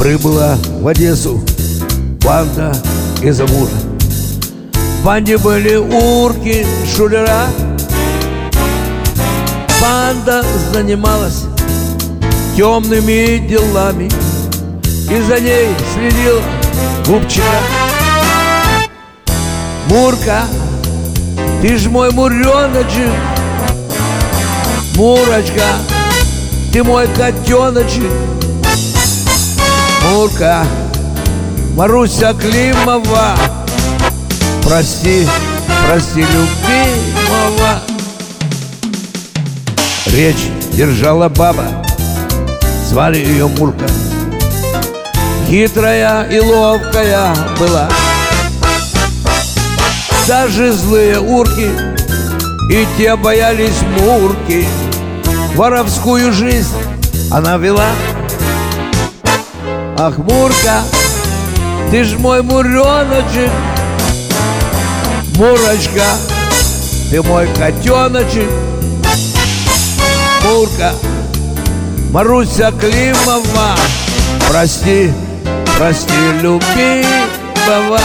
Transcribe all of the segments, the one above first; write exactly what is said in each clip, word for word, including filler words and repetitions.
Прибыла в Одессу банда из Амура. В банде были урки, шулера. Банда занималась темными делами, и за ней следила губчика. Мурка, ты ж мой муреночек. Мурочка, ты мой котеночек. Мурка, Маруся Климова, прости, прости, любимого. Речь держала баба, звали ее Мурка. Хитрая и ловкая была. Даже злые урки и те боялись Мурки. Воровскую жизнь она вела. Ах, Мурка, ты ж мой муреночек. Мурочка, ты мой котеночек. Мурка, Маруся Климова, прости, прости, любимого.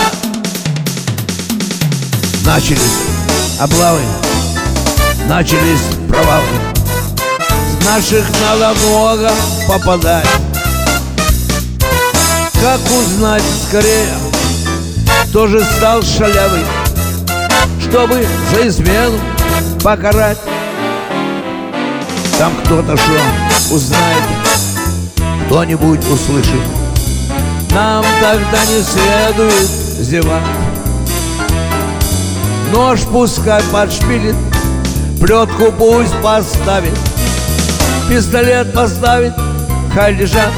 Начались облавы, начались провалы. С наших надо много попадать. Как узнать скорее, кто же стал шалявый, чтобы за измену покарать? Там кто-то что узнает, кто-нибудь услышит. Нам тогда не следует зевать. Нож пускай подшпилит, плетку пусть поставит, пистолет поставит, хай лежат.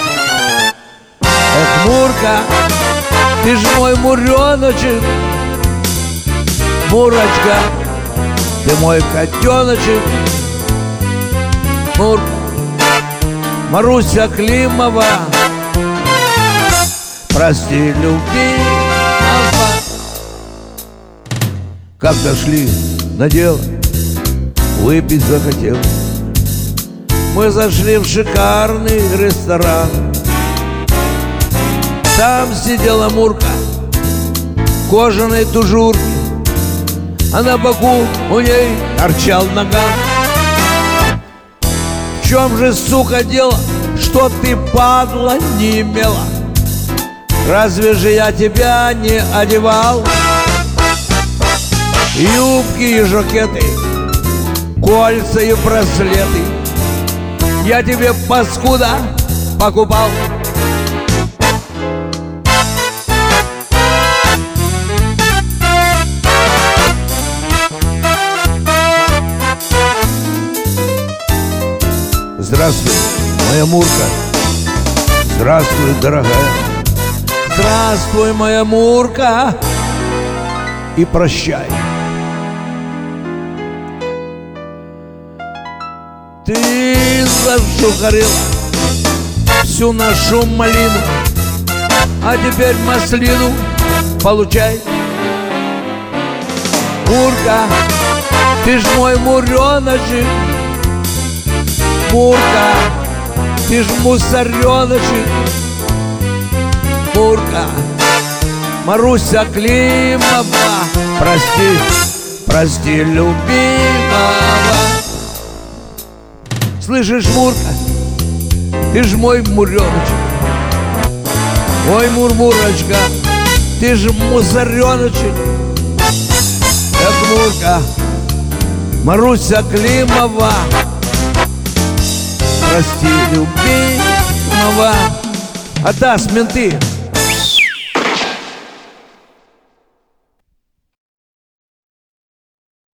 Эх, Мурка, ты ж мой муреночек. Мурочка, ты мой котеночек. Мурка, Маруся Климова, прости, любимого. Как дошли на дело, выпить захотел. Мы зашли в шикарный ресторан. Там сидела Мурка в кожаной тужурке, а на боку у ней торчал наган. В чем же, сука, дело, что ты, падла, не имела? Разве же я тебя не одевал? Юбки и жакеты, кольца и браслеты я тебе, паскуда, покупал. Здравствуй, моя Мурка. Здравствуй, дорогая. Здравствуй, моя Мурка. И прощай. Ты зашухарила всю нашу малину, а теперь маслину получай. Мурка, ты ж мой муреночек. Мурка, ты ж мусореночек. Мурка, Маруся Климова, прости, прости, любимого. Слышишь, Мурка, ты ж мой муреночек. Ой, Мурмурочка, ты ж мусореночек. Эх, Мурка, Маруся Климова, прости, любимого. А да, менты.